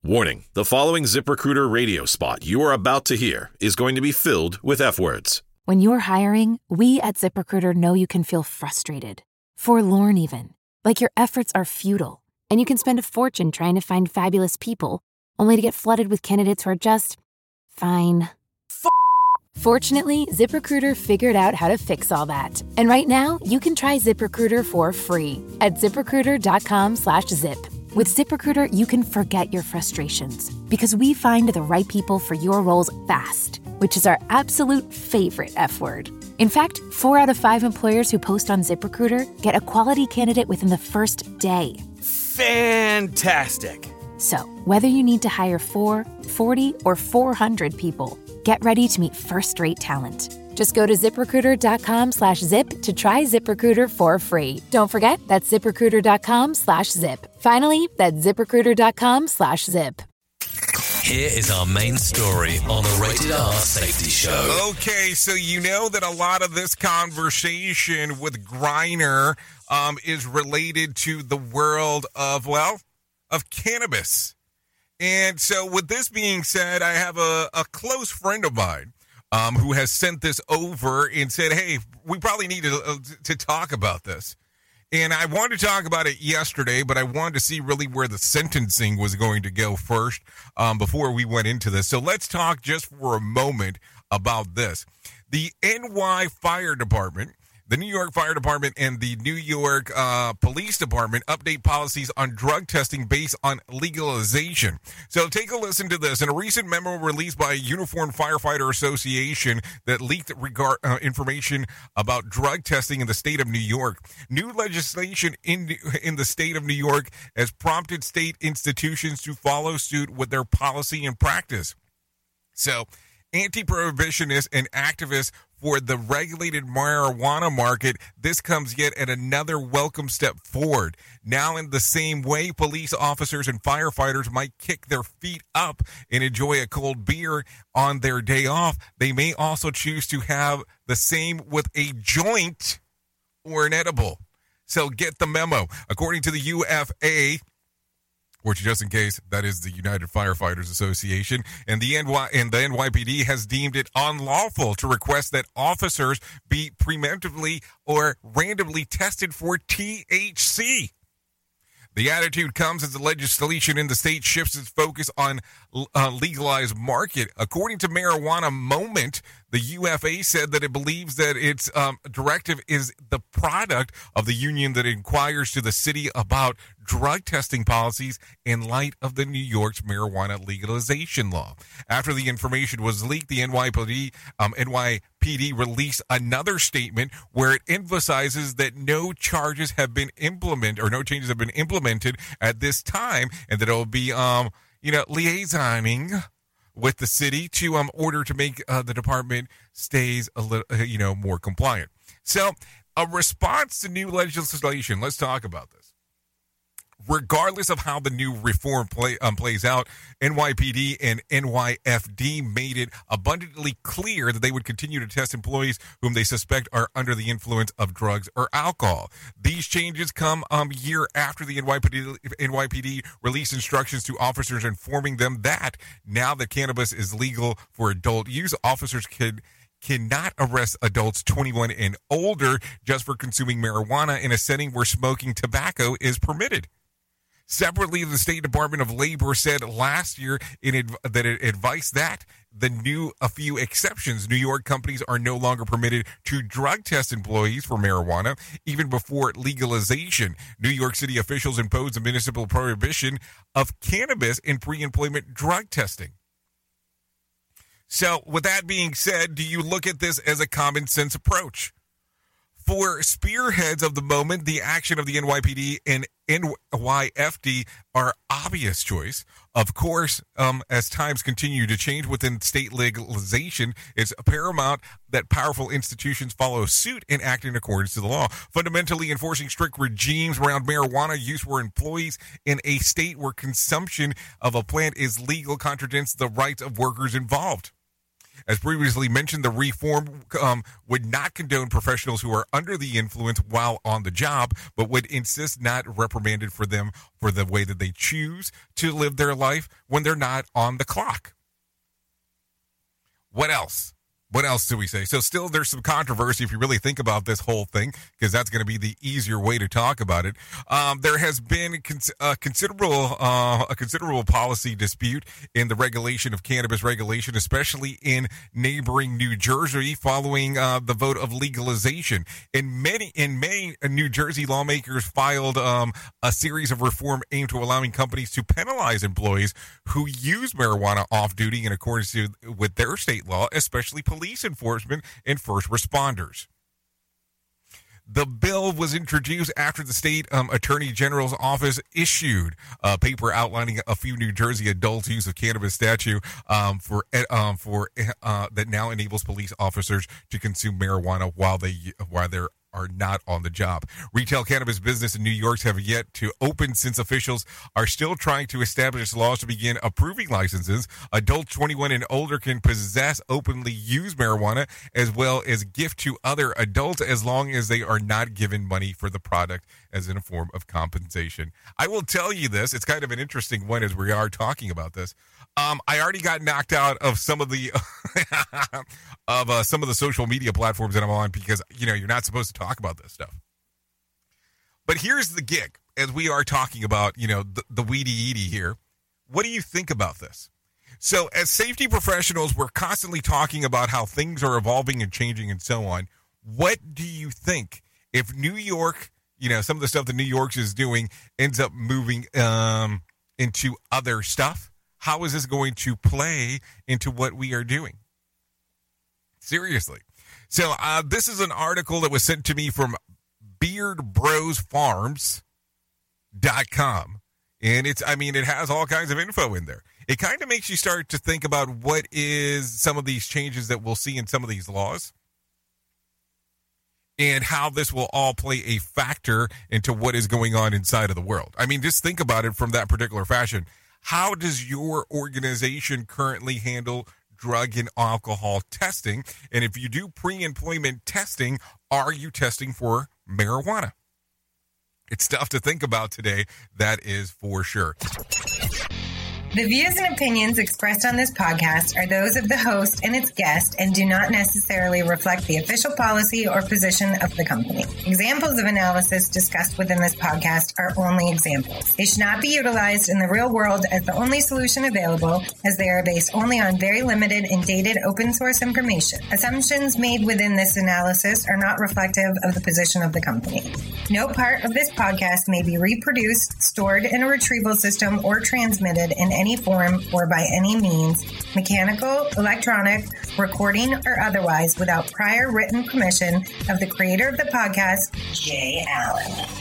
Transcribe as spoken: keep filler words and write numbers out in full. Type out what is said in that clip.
Warning, the following ZipRecruiter radio spot you are about to hear is going to be filled with F-words. When you're hiring, we at ZipRecruiter know you can feel frustrated, forlorn even, like your efforts are futile, and you can spend a fortune trying to find fabulous people, only to get flooded with candidates who are just fine. F- Fortunately, ZipRecruiter figured out how to fix all that. And right now, you can try ZipRecruiter for free at ZipRecruiter.com slash zip. With ZipRecruiter, you can forget your frustrations because we find the right people for your roles fast, which is our absolute favorite F word. In fact, four out of five employers who post on ZipRecruiter get a quality candidate within the first day. Fantastic. So, whether you need to hire four, forty, or four hundred people, get ready to meet first-rate talent. Just go to ZipRecruiter.com slash zip to try ZipRecruiter for free. Don't forget, that's ZipRecruiter.com slash zip. Finally, that's ZipRecruiter.com slash zip. Here is our main story on the Rated R Safety Show. Okay, so you know that a lot of this conversation with Griner um, is related to the world of, well, of cannabis. And so with this being said, I have a, a close friend of mine Um, who has sent this over and said, hey, we probably need to, uh, to talk about this. And I wanted to talk about it yesterday, but I wanted to see really where the sentencing was going to go first um, before we went into this. So let's talk just for a moment about this. The N Y Fire Department, the New York Fire Department, and the New York uh, Police Department update policies on drug testing based on legalization. So take a listen to this. In a recent memo released by Uniformed Firefighter Association that leaked regard, uh, information about drug testing in the state of New York, new legislation in, in the state of New York has prompted state institutions to follow suit with their policy and practice. So anti-prohibitionists and activists for the regulated marijuana market, this comes yet at another welcome step forward. Now, in the same way, police officers and firefighters might kick their feet up and enjoy a cold beer on their day off, they may also choose to have the same with a joint or an edible. So get the memo. According to the U F A, which, just in case, that is the United Firefighters Association, and the N Y and the N Y P D has deemed it unlawful to request that officers be preemptively or randomly tested for T H C. The attitude comes as the legislation in the state shifts its focus on uh, legalized market. According to Marijuana Moment, the U F A said that it believes that its um, directive is the product of the union that inquires to the city about drug testing policies in light of the New York's marijuana legalization law. After the information was leaked, the N Y P D, um, N Y P D released another statement where it emphasizes that no charges have been implemented or no changes have been implemented at this time, and that it will be, um, you know, liaisoning with the city to um order to make uh, the department stays a little, uh, you know, more compliant. So, a response to new legislation. Let's talk about this. Regardless of how the new reform play, um, plays out, N Y P D and N Y F D made it abundantly clear that they would continue to test employees whom they suspect are under the influence of drugs or alcohol. These changes come a um, year after the N Y P D, N Y P D released instructions to officers informing them that now that cannabis is legal for adult use, officers could cannot arrest adults twenty-one and older just for consuming marijuana in a setting where smoking tobacco is permitted. Separately, the State Department of Labor said last year in adv- that it advised that the new a few exceptions. New York companies are no longer permitted to drug test employees for marijuana even before legalization. New York City officials imposed a municipal prohibition of cannabis in pre-employment drug testing. So, with that being said, do you look at this as a common sense approach? For spearheads of the moment, the action of the N Y P D and N Y F D are obvious choice. Of course, um, as times continue to change within state legalization, it's paramount that powerful institutions follow suit and act in accordance to the law. Fundamentally, enforcing strict regimes around marijuana use where employees in a state where consumption of a plant is legal contradicts the rights of workers involved. As previously mentioned, the reform um, would not condone professionals who are under the influence while on the job, but would insist not reprimanded for them for the way that they choose to live their life when they're not on the clock. What else? What else do we say? So still there's some controversy if you really think about this whole thing, because that's going to be the easier way to talk about it. Um, there has been cons- a considerable uh, a considerable policy dispute in the regulation of cannabis regulation, especially in neighboring New Jersey, following uh, the vote of legalization. In many in May, New Jersey lawmakers filed um, a series of reform aimed to allowing companies to penalize employees who use marijuana off duty in accordance to, with their state law, especially police. Police enforcement and first responders. The bill was introduced after the state um, attorney general's office issued a paper outlining a few New Jersey adults' use of cannabis statute um, for um, for uh, that now enables police officers to consume marijuana while they while they're are not on the job. Retail cannabis business in New York have yet to open since officials are still trying to establish laws to begin approving licenses. Adults twenty-one and older can possess, openly use marijuana, as well as gift to other adults as long as they are not given money for the product as in a form of compensation. I will tell you this, it's kind of an interesting one as we are talking about this. Um, I already got knocked out of some of the of uh, some of the social media platforms that I'm on because, you know, you're not supposed to talk about this stuff. But here's the gig as we are talking about, you know, the, the weedy eedy here. What do you think about this? So as safety professionals, we're constantly talking about how things are evolving and changing and so on. What do you think if New York, you know, some of the stuff that New York is doing ends up moving um, into other stuff? How is this going to play into what we are doing? Seriously. So uh, this is an article that was sent to me from beard bros farms dot com. And it's, I mean, it has all kinds of info in there. It kind of makes you start to think about what is some of these changes that we'll see in some of these laws and how this will all play a factor into what is going on inside of the world. I mean, just think about it from that particular fashion. How does your organization currently handle drug and alcohol testing? And if you do pre-employment testing, are you testing for marijuana? It's tough to think about today, that is for sure. The views and opinions expressed on this podcast are those of the host and its guest and do not necessarily reflect the official policy or position of the company. Examples of analysis discussed within this podcast are only examples. They should not be utilized in the real world as the only solution available, as they are based only on very limited and dated open source information. Assumptions made within this analysis are not reflective of the position of the company. No part of this podcast may be reproduced, stored in a retrieval system, or transmitted in any form or by any means, mechanical, electronic, recording, or otherwise, without prior written permission of the creator of the podcast, Jay Allen.